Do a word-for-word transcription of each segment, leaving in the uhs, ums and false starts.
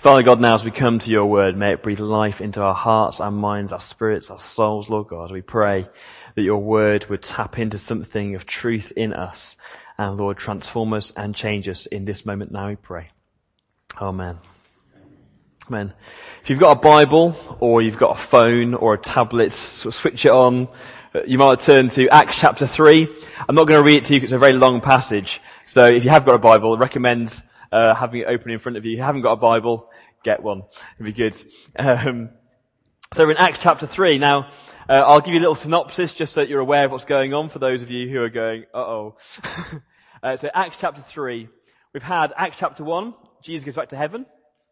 Father God, now as we come to your word, may it breathe life into our hearts, our minds, our spirits, our souls, Lord God. We pray that your word would tap into something of truth in us and, Lord, transform us and change us in this moment now, we pray. Amen. Amen. If you've got a Bible or you've got a phone or a tablet, sort of switch it on. You might turn to Acts chapter three. I'm not going to read it to you because it's a very long passage. So if you have got a Bible, I recommend uh, having it open in front of you. If you haven't got a Bible, get one. It'd be good. Um, so we're in Acts chapter three. Now, uh, I'll give you a little synopsis just so that you're aware of what's going on for those of you who are going, uh-oh. uh, so Acts chapter three. We've had Acts chapter one. Jesus goes back to heaven.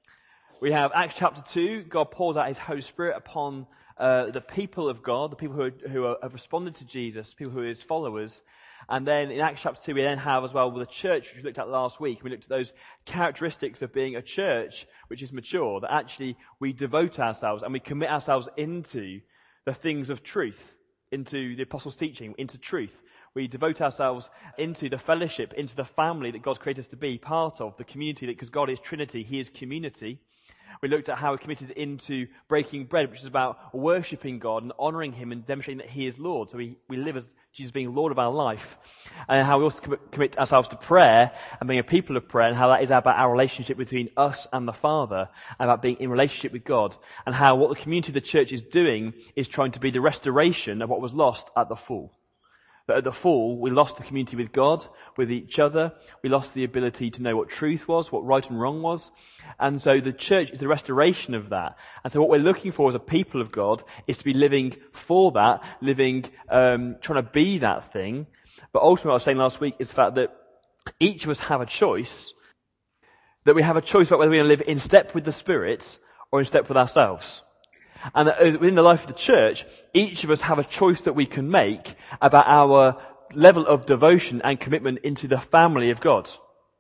We have Acts chapter two. God pours out his Holy Spirit upon uh, the people of God, the people who, are, who are, have responded to Jesus, people who are his followers. And then in Acts chapter two, we then have as well with the church, which we looked at last week. We looked at those characteristics of being a church which is mature, that actually we devote ourselves and we commit ourselves into the things of truth, into the apostles' teaching, into truth. We devote ourselves into the fellowship, into the family that God's created us to be part of, the community, because God is Trinity, he is community. We looked at how we're committed into breaking bread, which is about worshipping God and honouring him and demonstrating that he is Lord. So we, we live as Jesus being Lord of our life. And how we also commit, commit ourselves to prayer and being a people of prayer, and how that is about our relationship between us and the Father, and about being in relationship with God. And how what the community of the church is doing is trying to be the restoration of what was lost at the fall. But at the fall, we lost the community with God, with each other. We lost the ability to know what truth was, what right and wrong was. And so the church is the restoration of that. And so what we're looking for as a people of God is to be living for that, living, um, trying to be that thing. But ultimately, what I was saying last week is the fact that each of us have a choice, that we have a choice about whether we're going to live in step with the Spirit or in step with ourselves. And within the life of the church, each of us have a choice that we can make about our level of devotion and commitment into the family of God.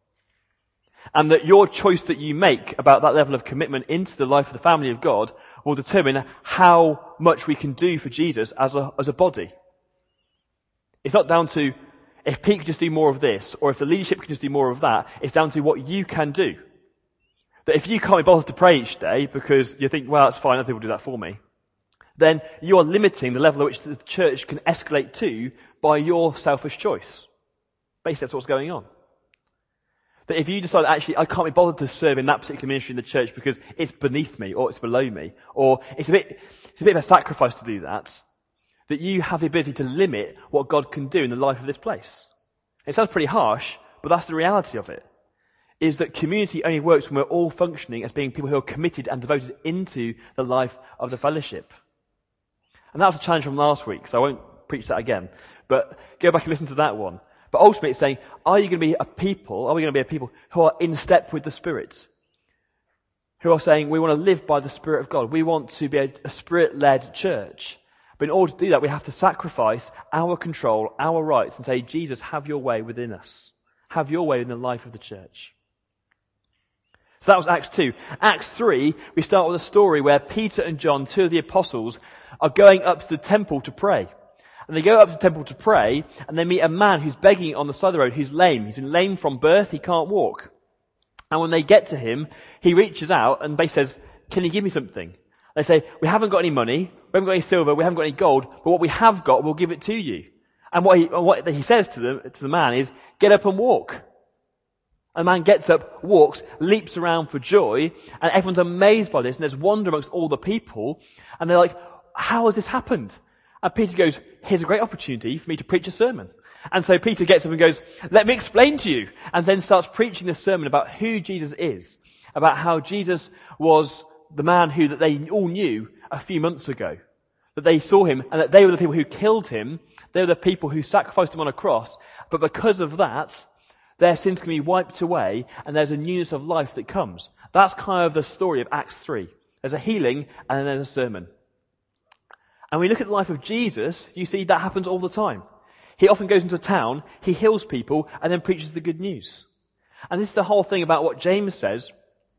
And that your choice that you make about that level of commitment into the life of the family of God will determine how much we can do for Jesus as a, as a body. It's not down to if Pete could just do more of this, or if the leadership can just do more of that. It's down to what you can do. That if you can't be bothered to pray each day because you think, well, that's fine, other people do that for me, then you are limiting the level at which the church can escalate to by your selfish choice. Basically, that's what's going on. That if you decide, actually, I can't be bothered to serve in that particular ministry in the church because it's beneath me, or it's below me, or it's a bit, it's a bit of a sacrifice to do that, that you have the ability to limit what God can do in the life of this place. It sounds pretty harsh, but that's the reality of it. Is that community only works when we're all functioning as being people who are committed and devoted into the life of the fellowship. And that was a challenge from last week, so I won't preach that again. But go back and listen to that one. But ultimately it's saying, are you going to be a people, are we going to be a people who are in step with the Spirit? Who are saying, we want to live by the Spirit of God. We want to be a, a Spirit-led church. But in order to do that, we have to sacrifice our control, our rights, and say, Jesus, have your way within us. Have your way in the life of the church. So that was Acts two. Acts three, we start with a story where Peter and John, two of the apostles, are going up to the temple to pray. And they go up to the temple to pray, and they meet a man who's begging on the side of the road, who's lame. He's been lame from birth, he can't walk. And when they get to him, he reaches out and basically says, can you give me something? They say, we haven't got any money, we haven't got any silver, we haven't got any gold, but what we have got, we'll give it to you. And what he, what he says to the, to the man is, get up and walk. A man gets up, walks, leaps around for joy, and everyone's amazed by this, and there's wonder amongst all the people, and they're like, how has this happened? And Peter goes, here's a great opportunity for me to preach a sermon. And so Peter gets up and goes, let me explain to you, and then starts preaching a sermon about who Jesus is, about how Jesus was the man who that they all knew a few months ago, that they saw him, and that they were the people who killed him, they were the people who sacrificed him on a cross, but because of that, their sins can be wiped away, and there's a newness of life that comes. That's kind of the story of Acts three. There's a healing, and then there's a sermon. And when we look at the life of Jesus, you see that happens all the time. He often goes into a town, he heals people, and then preaches the good news. And this is the whole thing about what James says,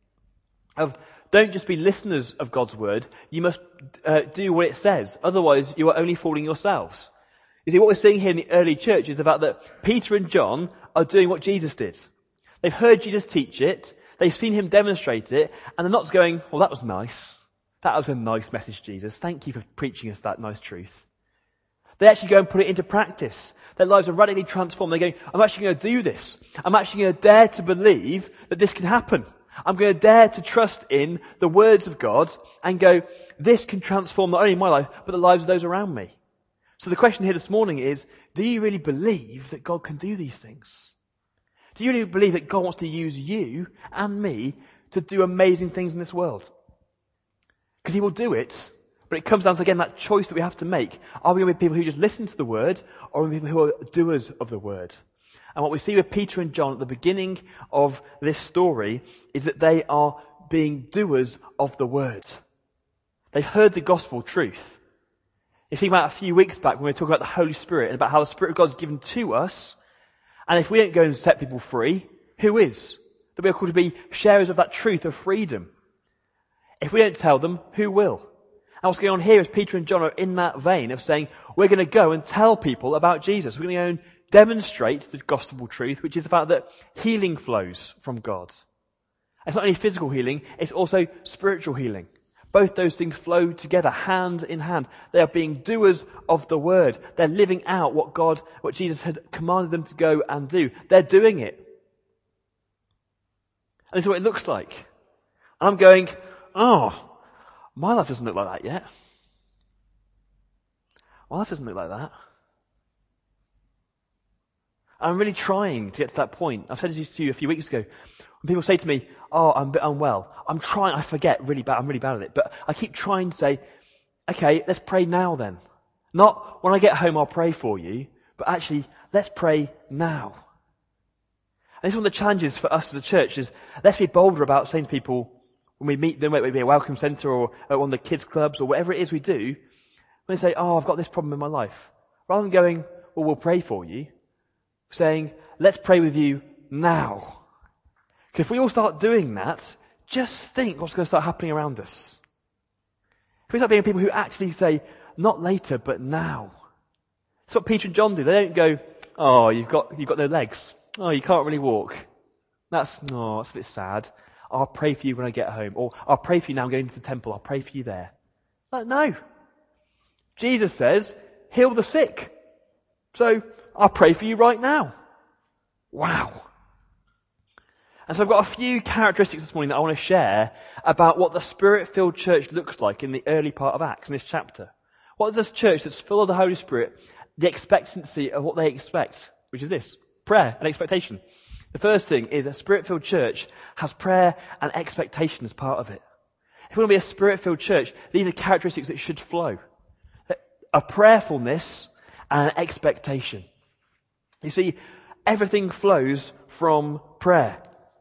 of don't just be listeners of God's word, you must uh, do what it says. Otherwise, you are only fooling yourselves. You see, what we're seeing here in the early church is the fact that Peter and John are doing what Jesus did. They've heard Jesus teach it. They've seen him demonstrate it, and they're not going, well, that was nice. That was a nice message, Jesus. Thank you for preaching us that nice truth. They actually go and put it into practice. Their lives are radically transformed. They're going, I'm actually going to do this. I'm actually going to dare to believe that this can happen. I'm going to dare to trust in the words of God and go, this can transform not only my life, but the lives of those around me. So the question here this morning is, do you really believe that God can do these things? Do you really believe that God wants to use you and me to do amazing things in this world? Because he will do it, but it comes down to, again, that choice that we have to make. Are we going to be people who just listen to the word, or are we people who are doers of the word? And what we see with Peter and John at the beginning of this story is that they are being doers of the word. They've heard the gospel truth. You think about a few weeks back when we were talking about the Holy Spirit and about how the Spirit of God is given to us, and if we don't go and set people free, who is? That we are called to be sharers of that truth of freedom. If we don't tell them, who will? And what's going on here is Peter and John are in that vein of saying, we're going to go and tell people about Jesus. We're going to go and demonstrate the gospel truth, which is the fact that healing flows from God. It's not only physical healing, it's also spiritual healing. Both those things flow together, hand in hand. They are being doers of the word. They're living out what God, what Jesus had commanded them to go and do. They're doing it. And this is what it looks like. And I'm going, oh, my life doesn't look like that yet. My life doesn't look like that. I'm really trying to get to that point. I've said this to you a few weeks ago. When people say to me, oh, I'm a bit unwell, I'm trying, I forget really bad, I'm really bad at it, but I keep trying to say, okay, let's pray now then. Not when I get home I'll pray for you, but actually, let's pray now. And this is one of the challenges for us as a church is, let's be bolder about saying to people, when we meet them, whether it be a welcome centre or at one of the kids clubs or whatever it is we do, when they say, oh, I've got this problem in my life, rather than going, well, we'll pray for you, saying, let's pray with you now. Because if we all start doing that, just think what's going to start happening around us. If we start being people who actually say, not later, but now. That's what Peter and John do. They don't go, oh, you've got you've got no legs. Oh, you can't really walk. That's, no, that's a bit sad. I'll pray for you when I get home. Or I'll pray for you now I'm going to the temple. I'll pray for you there. Like, no. Jesus says, heal the sick. So, I'll pray for you right now. Wow. And so I've got a few characteristics this morning that I want to share about what the Spirit-filled church looks like in the early part of Acts, in this chapter. What is this church that's full of the Holy Spirit, the expectancy of what they expect, which is this, prayer and expectation. The first thing is a Spirit-filled church has prayer and expectation as part of it. If we want to be a Spirit-filled church, these are characteristics that should flow. A prayerfulness and an expectation. You see, everything flows from prayer.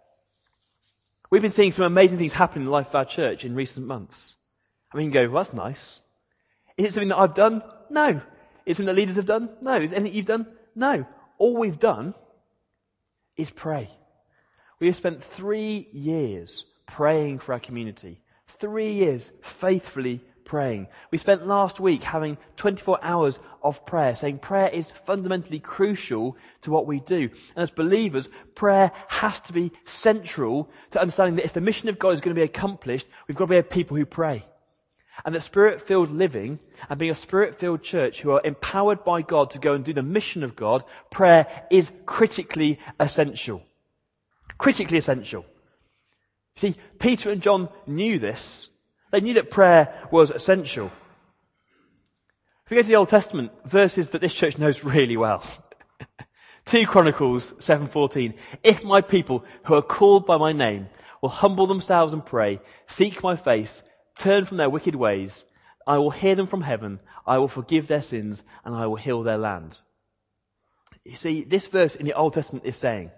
We've been seeing some amazing things happen in the life of our church in recent months. I mean, you go, well, that's nice. Is it something that I've done? No. Is it something that leaders have done? No. Is it anything you've done? No. All we've done is pray. We have spent three years praying for our community. Three years faithfully praying. We spent last week having twenty-four hours of prayer, saying prayer is fundamentally crucial to what we do. And as believers, prayer has to be central to understanding that if the mission of God is going to be accomplished, we've got to be a people who pray. And that Spirit-filled living and being a Spirit-filled church who are empowered by God to go and do the mission of God, prayer is critically essential. Critically essential. See, Peter and John knew this. They knew that prayer was essential. If we go to the Old Testament, verses that this church knows really well. Second Chronicles seven fourteen. If my people who are called by my name will humble themselves and pray, seek my face, turn from their wicked ways, I will hear them from heaven, I will forgive their sins, and I will heal their land. You see, this verse in the Old Testament is saying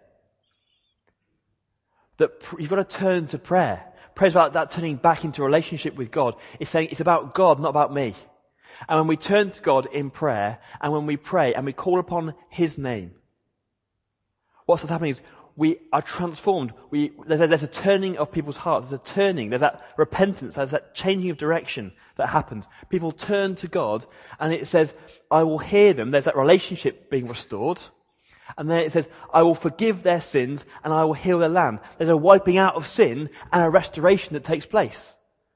that you've got to turn to prayer. Prayer is about that turning back into a relationship with God. It's saying it's about God, not about me. And when we turn to God in prayer, and when we pray, and we call upon His name, what's happening is we are transformed. We, there's, a, there's a turning of people's hearts. There's a turning. There's that repentance. There's that changing of direction that happens. People turn to God, and it says, I will hear them. There's that relationship being restored. And then it says, I will forgive their sins and I will heal their land. There's a wiping out of sin and a restoration that takes place.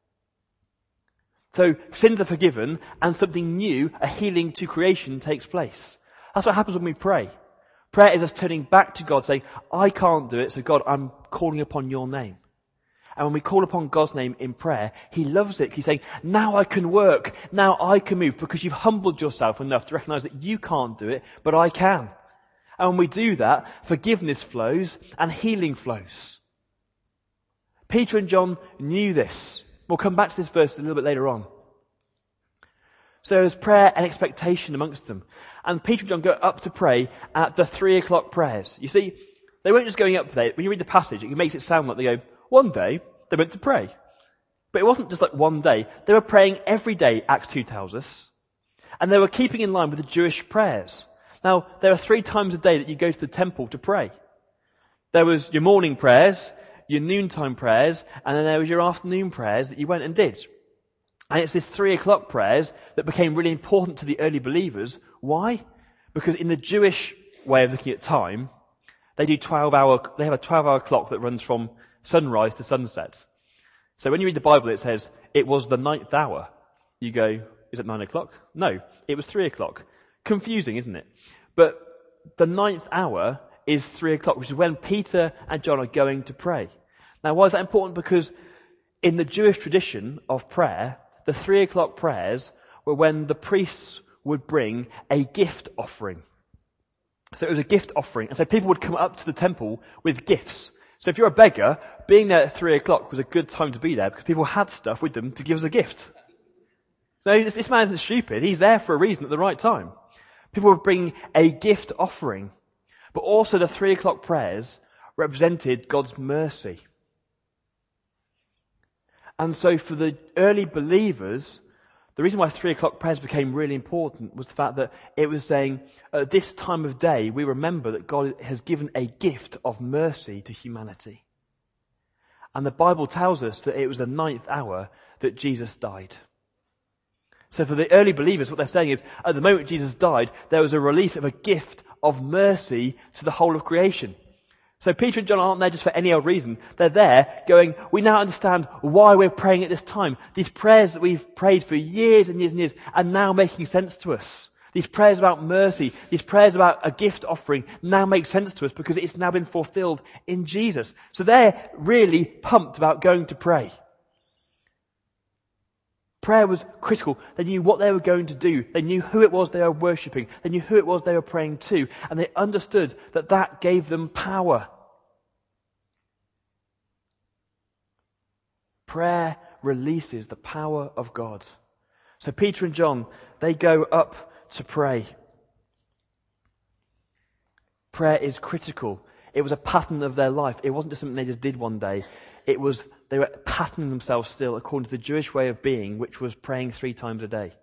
So sins are forgiven and something new, a healing to creation, takes place. That's what happens when we pray. Prayer is us turning back to God saying, I can't do it, so God, I'm calling upon your name. And when we call upon God's name in prayer, He loves it. He's saying, now I can work, now I can move, because you've humbled yourself enough to recognize that you can't do it, but I can. And when we do that, forgiveness flows and healing flows. Peter and John knew this. We'll come back to this verse a little bit later on. So there was prayer and expectation amongst them. And Peter and John go up to pray at the three o'clock prayers. You see, they weren't just going up there. When you read the passage, it makes it sound like they go, one day they went to pray. But it wasn't just like one day. They were praying every day, Acts two tells us. And they were keeping in line with the Jewish prayers. Now, there are three times a day that you go to the temple to pray. There was your morning prayers, your noontime prayers, and then there was your afternoon prayers that you went and did. And it's this three o'clock prayers that became really important to the early believers. Why? Because in the Jewish way of looking at time, they do twelve hour, they have a twelve hour clock that runs from sunrise to sunset. So when you read the Bible, it says, it was the ninth hour. You go, is it nine o'clock? No, it was three o'clock. Confusing, isn't it? But the ninth hour is three o'clock, which is when Peter and John are going to pray. Now, why is that important? Because in the Jewish tradition of prayer, the three o'clock prayers were when the priests would bring a gift offering. So it was a gift offering. And so people would come up to the temple with gifts. So if you're a beggar, being there at three o'clock was a good time to be there because people had stuff with them to give us a gift. So this, this man isn't stupid. He's there for a reason at the right time. People would bring a gift offering. But also the three o'clock prayers represented God's mercy. And so for the early believers, the reason why three o'clock prayers became really important was the fact that it was saying, at this time of day, we remember that God has given a gift of mercy to humanity. And the Bible tells us that it was the ninth hour that Jesus died. So for the early believers, what they're saying is, at the moment Jesus died, there was a release of a gift of mercy to the whole of creation. So Peter and John aren't there just for any old reason. They're there going, we now understand why we're praying at this time. These prayers that we've prayed for years and years and years are now making sense to us. These prayers about mercy, these prayers about a gift offering now make sense to us because it's now been fulfilled in Jesus. So they're really pumped about going to pray. Prayer was critical. They knew what they were going to do. They knew who it was they were worshipping. They knew who it was they were praying to. And they understood that that gave them power. Prayer releases the power of God. So Peter and John, they go up to pray. Prayer is critical. It was a pattern of their life. It wasn't just something they just did one day. It was, they were patterning themselves still according to the Jewish way of being, which was praying three times a day.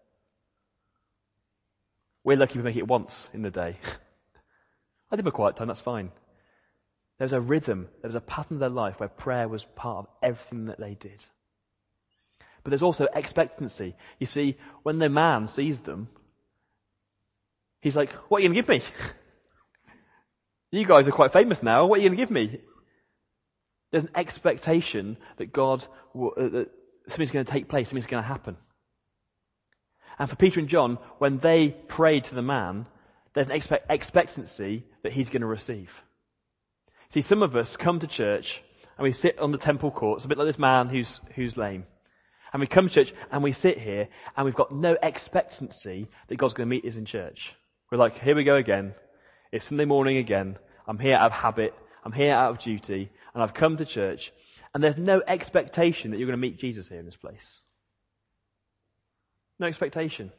We're lucky we make it once in the day. I did my quiet time, that's fine. There's a rhythm, there's a pattern of their life where prayer was part of everything that they did. But there's also expectancy. You see, when the man sees them, he's like, what are you going to give me? You guys are quite famous now, what are you going to give me? There's an expectation that God, will, uh, that something's going to take place, something's going to happen. And for Peter and John, when they prayed to the man, there's an expect- expectancy that he's going to receive. See, some of us come to church and we sit on the temple courts, a bit like this man who's who's lame. And we come to church and we sit here and we've got no expectancy that God's going to meet us in church. We're like, here we go again. It's Sunday morning again. I'm here out of habit. I'm here out of duty. And I've come to church. And there's no expectation that you're going to meet Jesus here in this place. No expectation.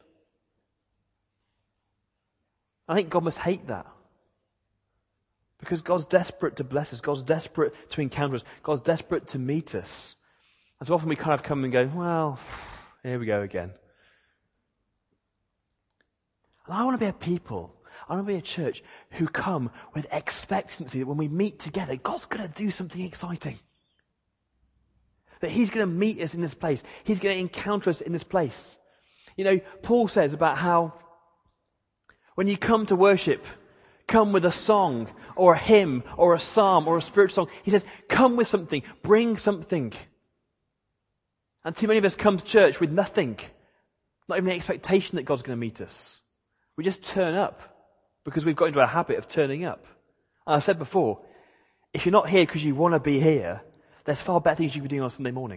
I think God must hate that. Because God's desperate to bless us. God's desperate to encounter us. God's desperate to meet us. And so often we kind of come and go, well, here we go again. And I want to be a people, I want to be a church who come with expectancy that when we meet together, God's going to do something exciting. That He's going to meet us in this place. He's going to encounter us in this place. You know, Paul says about how when you come to worship, Come with a song, or a hymn, or a psalm, or a spiritual song. He says, come with something, bring something. And too many of us come to church with nothing. Not even the expectation that God's going to meet us. We just turn up because we've got into a habit of turning up. And I've said before, if you're not here because you want to be here, there's far better things you could be doing on Sunday morning.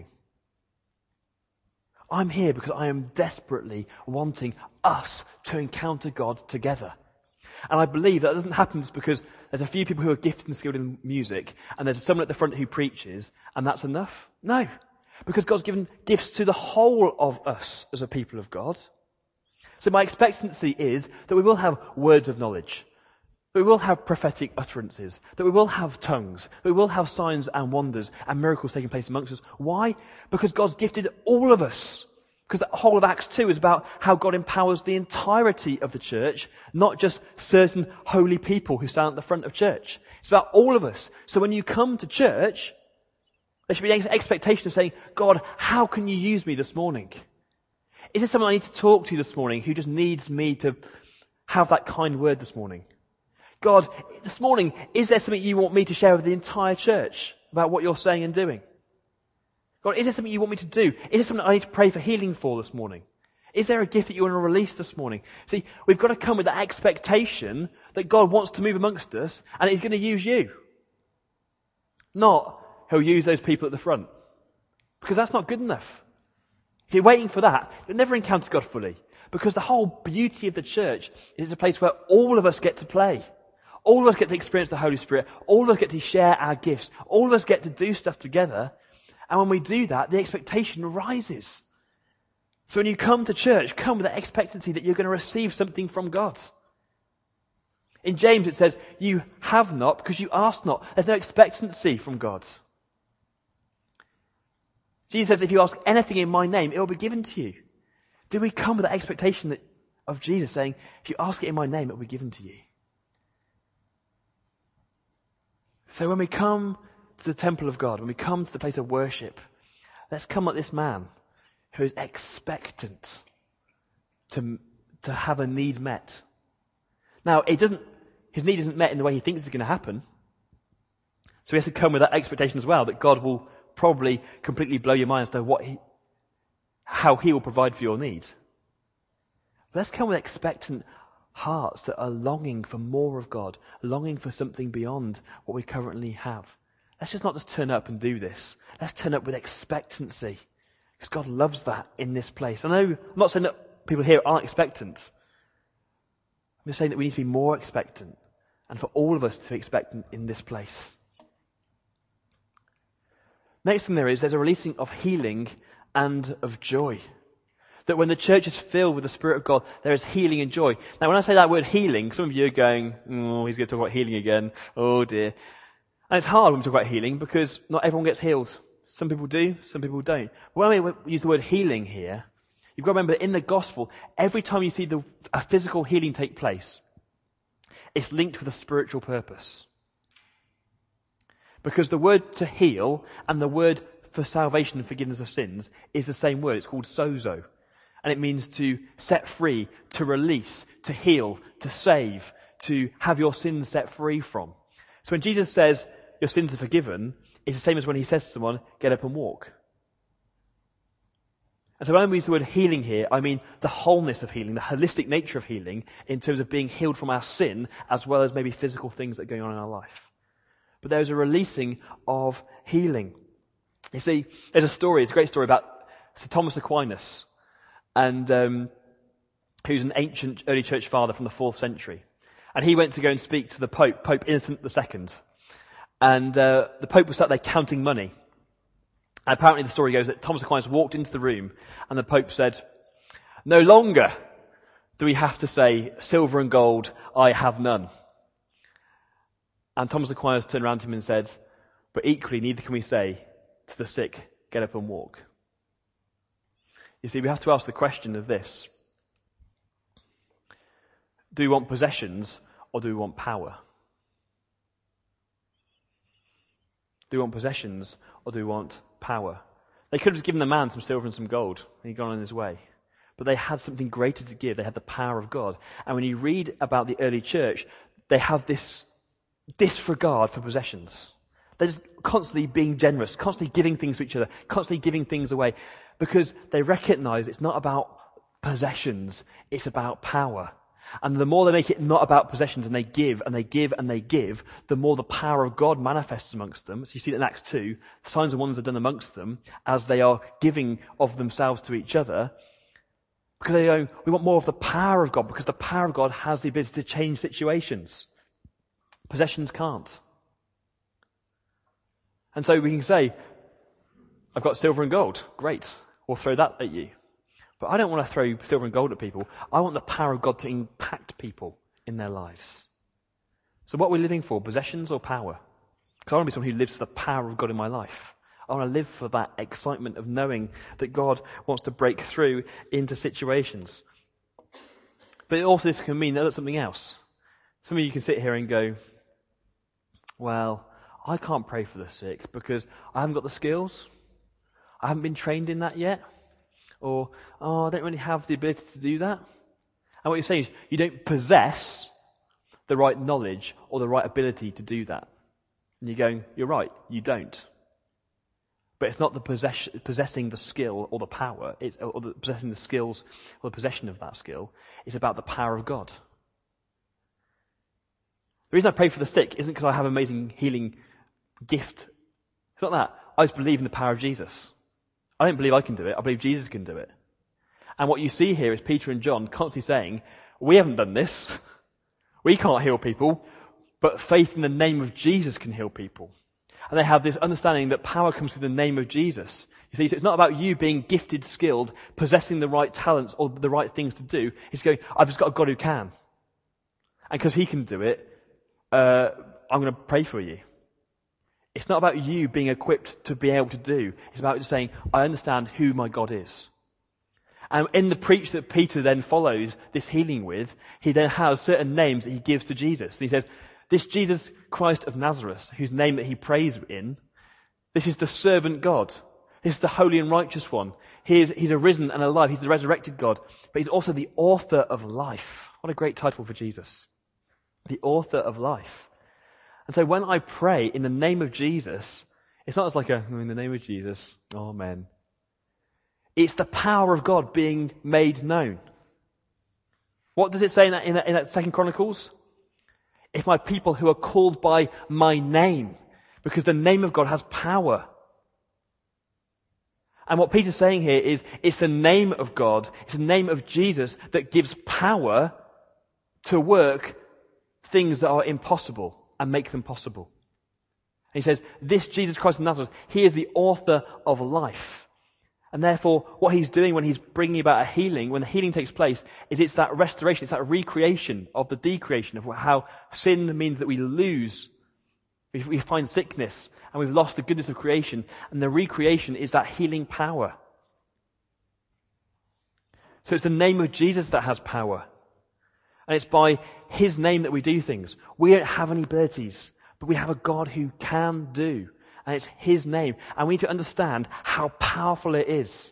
I'm here because I am desperately wanting us to encounter God together. And I believe that doesn't happen just because there's a few people who are gifted and skilled in music, and there's someone at the front who preaches, and that's enough. No. Because God's given gifts to the whole of us as a people of God. So my expectancy is that we will have words of knowledge, that we will have prophetic utterances, that we will have tongues, that we will have signs and wonders and miracles taking place amongst us. Why? Because God's gifted all of us. Because the whole of Acts two is about how God empowers the entirety of the church, not just certain holy people who stand at the front of church. It's about all of us. So when you come to church, there should be an expectation of saying, God, how can you use me this morning? Is there someone I need to talk to this morning who just needs me to have that kind word this morning? God, this morning, is there something you want me to share with the entire church about what you're saying and doing? God, is there something you want me to do? Is there something I need to pray for healing for this morning? Is there a gift that you want to release this morning? See, we've got to come with that expectation that God wants to move amongst us and He's going to use you. Not He'll use those people at the front. Because that's not good enough. If you're waiting for that, you'll never encounter God fully. Because the whole beauty of the church is a place where all of us get to play. All of us get to experience the Holy Spirit. All of us get to share our gifts. All of us get to do stuff together. And when we do that, the expectation rises. So when you come to church, come with that expectancy that you're going to receive something from God. In James it says, you have not because you ask not. There's no expectancy from God. Jesus says, if you ask anything in my name, it will be given to you. Do we come with that expectation that, of Jesus saying, if you ask it in my name, it will be given to you? So when we come to the temple of God, when we come to the place of worship, let's come like this man who is expectant to, to have a need met. Now, it doesn't, his need isn't met in the way he thinks it's going to happen. So he has to come with that expectation as well, that God will probably completely blow your mind as to what he, how he will provide for your need. But let's come with expectant hearts that are longing for more of God, longing for something beyond what we currently have. Let's just not just turn up and do this. Let's turn up with expectancy. Because God loves that in this place. I know, I'm not saying that people here aren't expectant. I'm just saying that we need to be more expectant. And for all of us to be expectant in this place. Next thing there is, there's a releasing of healing and of joy. That when the church is filled with the Spirit of God, there is healing and joy. Now when I say that word healing, some of you are going, oh, he's going to talk about healing again. Oh dear. And it's hard when we talk about healing because not everyone gets healed. Some people do, some people don't. But when we use the word healing here, you've got to remember that in the gospel, every time you see the, a physical healing take place, it's linked with a spiritual purpose. Because the word to heal and the word for salvation and forgiveness of sins is the same word. It's called sozo. And it means to set free, to release, to heal, to save, to have your sins set free from. So when Jesus says your sins are forgiven, it's the same as when he says to someone, get up and walk. And so when I use the word healing here, I mean the wholeness of healing, the holistic nature of healing in terms of being healed from our sin as well as maybe physical things that are going on in our life. But there's a releasing of healing. You see, there's a story, it's a great story about Sir Thomas Aquinas, and um, who's an ancient early church father from the fourth century. And he went to go and speak to the Pope, Pope Innocent the Second. And uh, the Pope was sat there counting money. And apparently the story goes that Thomas Aquinas walked into the room and the Pope said, no longer do we have to say, silver and gold, I have none. And Thomas Aquinas turned around to him and said, but equally neither can we say to the sick, get up and walk. You see, we have to ask the question of this. Do we want possessions or do we want power? Do we want possessions or do we want power? They could have just given the man some silver and some gold and he'd gone on his way. But they had something greater to give. They had the power of God. And when you read about the early church, they have this disregard for possessions. They're just constantly being generous, constantly giving things to each other, constantly giving things away, because they recognize it's not about possessions, it's about power. And the more they make it not about possessions and they give and they give and they give, the more the power of God manifests amongst them. So you see that in Acts two, signs and wonders are done amongst them as they are giving of themselves to each other. Because they go, we want more of the power of God, because the power of God has the ability to change situations. Possessions can't. And so we can say, I've got silver and gold. Great. We'll throw that at you. But I don't want to throw silver and gold at people. I want the power of God to impact people in their lives. So what are we living for? Possessions or power? Because I want to be someone who lives for the power of God in my life. I want to live for that excitement of knowing that God wants to break through into situations. But also this can mean that something else. Some of you can sit here and go, well, I can't pray for the sick because I haven't got the skills. I haven't been trained in that yet. Or, oh, I don't really have the ability to do that. And what you're saying is you don't possess the right knowledge or the right ability to do that. And you're going, you're right, you don't. But it's not the possess- possessing the skill or the power, it's, or the possessing the skills or the possession of that skill. It's about the power of God. The reason I pray for the sick isn't because I have an amazing healing gift. It's not that. I just believe in the power of Jesus. I don't believe I can do it. I believe Jesus can do it. And what you see here is Peter and John constantly saying, we haven't done this. We can't heal people, but faith in the name of Jesus can heal people. And they have this understanding that power comes through the name of Jesus. You see, so it's not about you being gifted, skilled, possessing the right talents or the right things to do. It's going, I've just got a God who can. And because he can do it, uh, I'm going to pray for you. It's not about you being equipped to be able to do. It's about just saying, I understand who my God is. And in the preach that Peter then follows this healing with, he then has certain names that he gives to Jesus. And he says, this Jesus Christ of Nazareth, whose name that he prays in, this is the servant God. This is the holy and righteous one. He is, he's arisen and alive. He's the resurrected God. But he's also the author of life. What a great title for Jesus. The author of life. And so when I pray in the name of Jesus, it's not just like a, oh, in the name of Jesus, amen. It's the power of God being made known. What does it say in that, in that, in that Second Chronicles? If my people who are called by my name, because the name of God has power. And what Peter's saying here is, it's the name of God, it's the name of Jesus that gives power to work things that are impossible and make them possible. And he says, this Jesus Christ of Nazareth, he is the author of life. And therefore, what he's doing when he's bringing about a healing, when the healing takes place, is it's that restoration, it's that recreation of the decreation of how sin means that we lose. We, we find sickness and we've lost the goodness of creation. And the recreation is that healing power. So it's the name of Jesus that has power. And it's by his name that we do things. We don't have any abilities, but we have a God who can do. And it's his name. And we need to understand how powerful it is.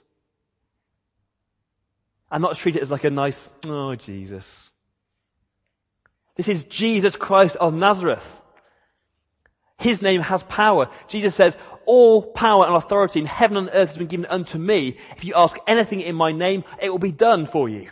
And not treat it as like a nice, oh, Jesus. This is Jesus Christ of Nazareth. His name has power. Jesus says, all power and authority in heaven and earth has been given unto me. If you ask anything in my name, it will be done for you.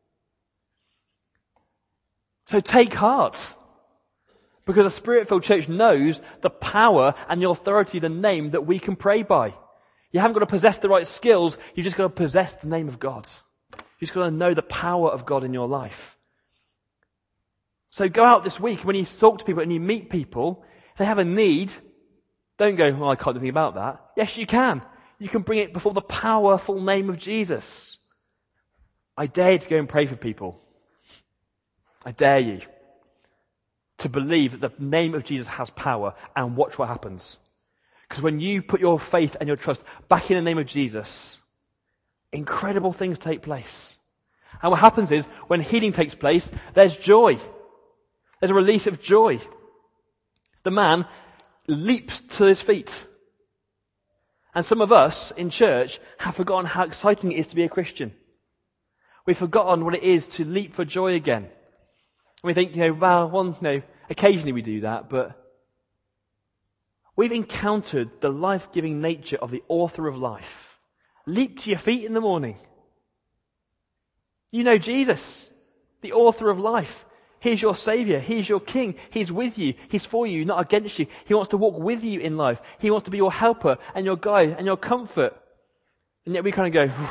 So take heart. Because a Spirit-filled church knows the power and the authority of the name that we can pray by. You haven't got to possess the right skills, you've just got to possess the name of God. You've just got to know the power of God in your life. So go out this week, when you talk to people and you meet people, if they have a need, don't go, oh, I can't do anything about that. Yes, you can. You can bring it before the powerful name of Jesus. I dare you to go and pray for people. I dare you to believe that the name of Jesus has power, and watch what happens. Because when you put your faith and your trust back in the name of Jesus, incredible things take place. And what happens is, when healing takes place, there's joy. There's a release of joy. The man leaps to his feet. And some of us in church have forgotten how exciting it is to be a Christian. We've forgotten what it is to leap for joy again. And we think, you know, well, one, you know, occasionally we do that, but we've encountered the life-giving nature of the author of life. Leap to your feet in the morning. You know Jesus, the author of life. He's your Saviour. He's your King. He's with you. He's for you, not against you. He wants to walk with you in life. He wants to be your helper and your guide and your comfort. And yet we kind of go,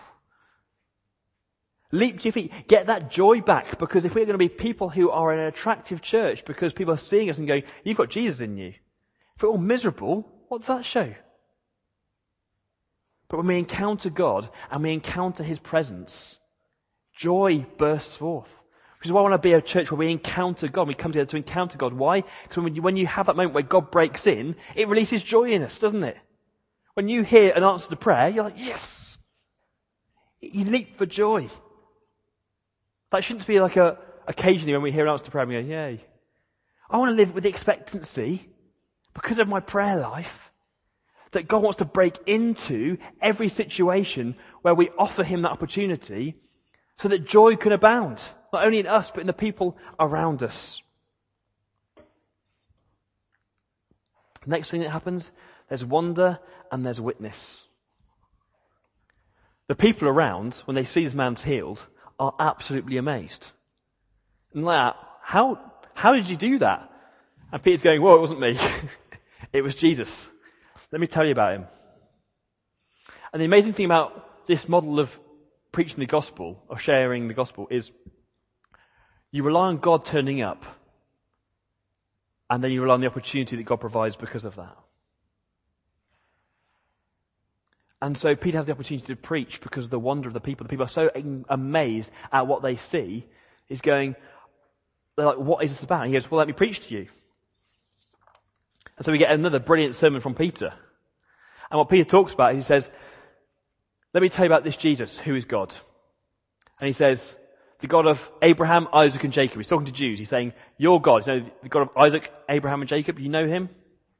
leap to your feet. Get that joy back, because if we're going to be people who are an attractive church because people are seeing us and going, you've got Jesus in you. If we're all miserable, what does that show? But when we encounter God and we encounter His presence, joy bursts forth. Which is why I want to be a church where we encounter God. We come together to encounter God. Why? Because when you, when you have that moment where God breaks in, it releases joy in us, doesn't it? When you hear an answer to prayer, you're like, yes! You leap for joy. That shouldn't be like a, occasionally when we hear an answer to prayer, we go, yay. I want to live with the expectancy, because of my prayer life, that God wants to break into every situation where we offer Him that opportunity so that joy can abound. Not only in us, but in the people around us. Next thing that happens, there's wonder and there's witness. The people around, when they see this man's healed, are absolutely amazed. And like, how, how did you do that? And Peter's going, whoa, it wasn't me. It was Jesus. Let me tell you about Him. And the amazing thing about this model of preaching the gospel, or sharing the gospel, is you rely on God turning up, and then you rely on the opportunity that God provides because of that. And so Peter has the opportunity to preach because of the wonder of the people. The people are so amazed at what they see. He's going, they're like, what is this about? And he goes, well, let me preach to you. And so we get another brilliant sermon from Peter. And what Peter talks about, he says, let me tell you about this Jesus, who is God. And he says, the God of Abraham, Isaac and Jacob. He's talking to Jews. He's saying, you're God. You know, the God of Isaac, Abraham and Jacob, you know Him?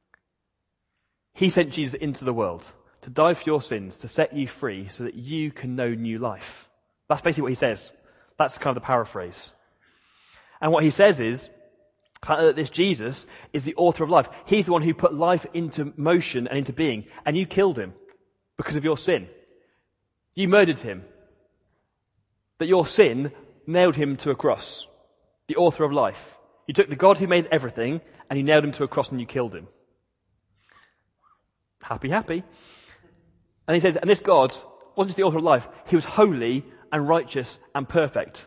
He sent Jesus into the world to die for your sins, to set you free so that you can know new life. That's basically what he says. That's kind of the paraphrase. And what he says is that this Jesus is the author of life. He's the one who put life into motion and into being. And you killed Him because of your sin. You murdered Him. That your sin nailed Him to a cross. The author of life. You took the God who made everything and you nailed Him to a cross and you killed Him. Happy, happy. And he says, and this God wasn't just the author of life. He was holy and righteous and perfect.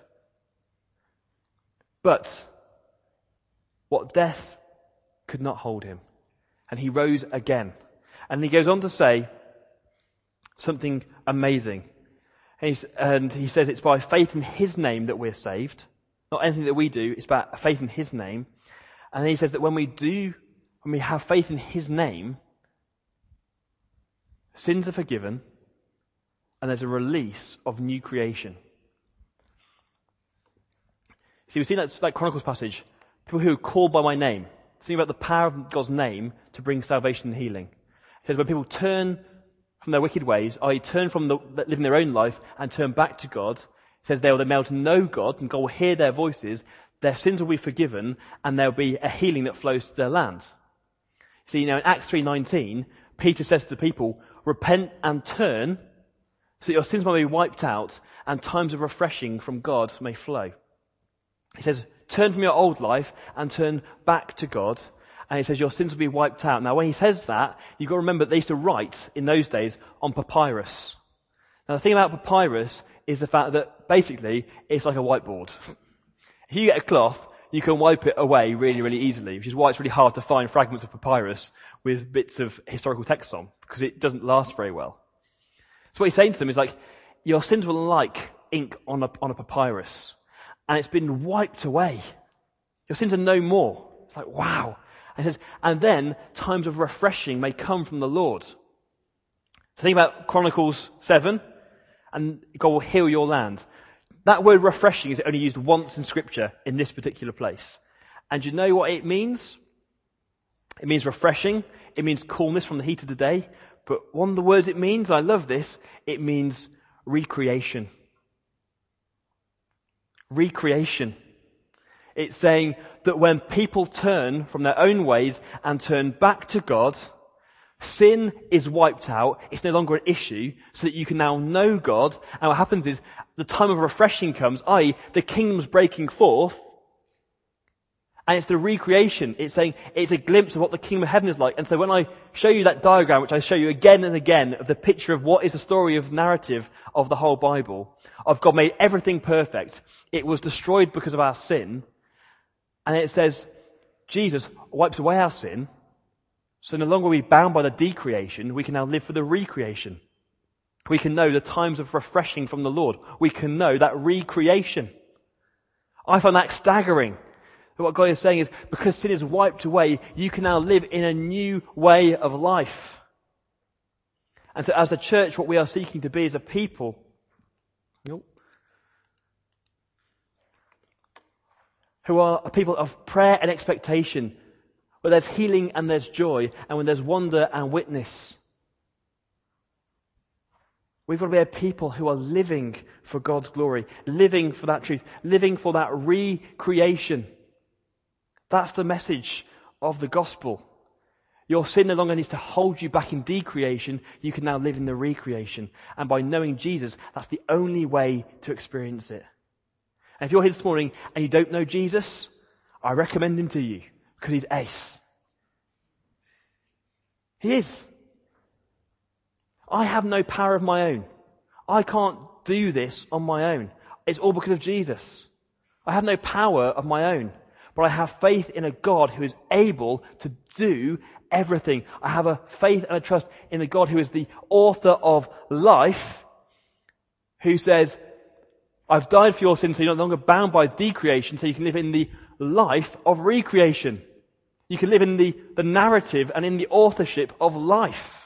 But what death could not hold Him. And He rose again. And he goes on to say something amazing. And, he's, and he says it's by faith in His name that we're saved. Not anything that we do, it's about faith in His name. And then he says that when we do, when we have faith in His name, sins are forgiven and there's a release of new creation. See, we've seen that, that Chronicles passage. People who are called by my name. Think about the power of God's name to bring salvation and healing. It says when people turn from their wicked ways, that is turn from the, living their own life and turn back to God, it says they will be able to know God and God will hear their voices, their sins will be forgiven and there will be a healing that flows to their land. See, you know, in Acts three nineteen, Peter says to the people, repent and turn so that your sins may be wiped out and times of refreshing from God may flow. He says, turn from your old life and turn back to God. And he says your sins will be wiped out. Now when he says that, you've got to remember that they used to write in those days on papyrus. Now the thing about papyrus is the fact that basically it's like a whiteboard. If you get a cloth, you can wipe it away really, really easily, which is why it's really hard to find fragments of papyrus with bits of historical text on, because it doesn't last very well. So what he's saying to them is like, your sins were like ink on a, on a papyrus, and it's been wiped away. Your sins are no more. It's like, wow. And he says, and then times of refreshing may come from the Lord. So think about Chronicles seven, and God will heal your land. That word refreshing is only used once in Scripture in this particular place. And you know what it means? It means refreshing. It means coolness from the heat of the day. But one of the words it means, I love this, it means recreation. Recreation. It's saying that when people turn from their own ways and turn back to God, sin is wiped out. It's no longer an issue, so that you can now know God. And what happens is the time of refreshing comes, that is the kingdom's breaking forth. And it's the recreation. It's saying it's a glimpse of what the kingdom of heaven is like. And so when I show you that diagram, which I show you again and again, of the picture of what is the story of narrative of the whole Bible, of God made everything perfect. It was destroyed because of our sin. And it says Jesus wipes away our sin. So no longer are we bound by the decreation. We can now live for the recreation. We can know the times of refreshing from the Lord. We can know that recreation. I find that staggering. What God is saying is, because sin is wiped away, you can now live in a new way of life. And so as a church, what we are seeking to be is a people who are a people of prayer and expectation, where there's healing and there's joy, and when there's wonder and witness. We've got to be a people who are living for God's glory, living for that truth, living for that recreation. That's the message of the gospel. Your sin no longer needs to hold you back in decreation. You can now live in the recreation. And by knowing Jesus, that's the only way to experience it. And if you're here this morning and you don't know Jesus, I recommend him to you, because he's ace. He is. I have no power of my own. I can't do this on my own. It's all because of Jesus. I have no power of my own. But I have faith in a God who is able to do everything. I have a faith and a trust in a God who is the author of life, who says, I've died for your sins, so you're no longer bound by decreation, so you can live in the life of recreation. You can live in the, the narrative and in the authorship of life.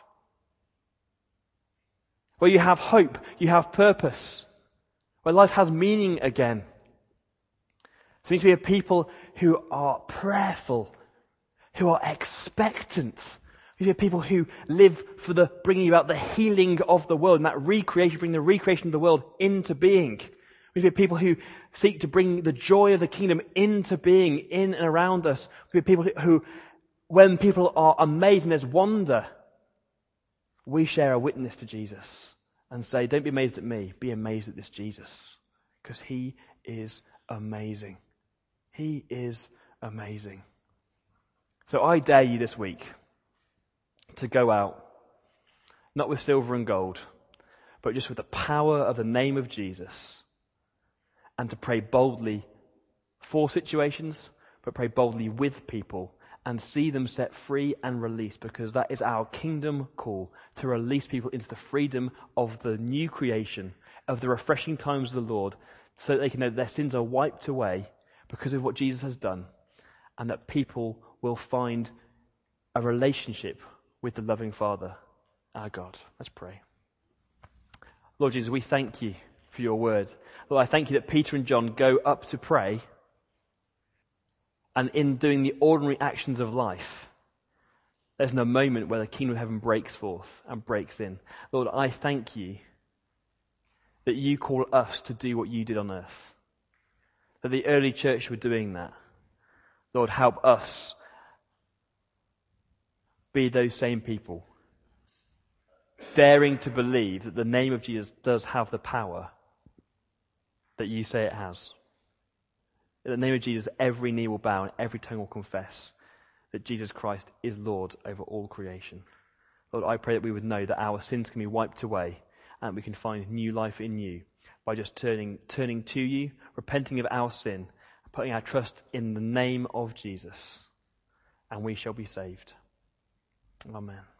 Where you have hope, you have purpose. Where life has meaning again. So we need to be a people who are prayerful, who are expectant. We need to be people who live for the bringing about the healing of the world, and that recreation, bring the recreation of the world into being. We need to be people who seek to bring the joy of the kingdom into being, in and around us. We need to be people who, when people are amazed and there's wonder, we share a witness to Jesus and say, don't be amazed at me, be amazed at this Jesus, because he is amazing. He is amazing. So I dare you this week to go out, not with silver and gold, but just with the power of the name of Jesus, and to pray boldly for situations, but pray boldly with people and see them set free and released, because that is our kingdom call, to release people into the freedom of the new creation, of the refreshing times of the Lord, so that they can know that their sins are wiped away because of what Jesus has done, and that people will find a relationship with the loving Father, our God. Let's pray. Lord Jesus, we thank you for your word. Lord, I thank you that Peter and John go up to pray, and in doing the ordinary actions of life, there's no moment where the kingdom of heaven breaks forth and breaks in. Lord, I thank you that you call us to do what you did on earth. That the early church were doing that. Lord, help us be those same people, daring to believe that the name of Jesus does have the power that you say it has. In the name of Jesus, every knee will bow and every tongue will confess that Jesus Christ is Lord over all creation. Lord, I pray that we would know that our sins can be wiped away and we can find new life in you by just turning turning to you, repenting of our sin, putting our trust in the name of Jesus, and we shall be saved. Amen.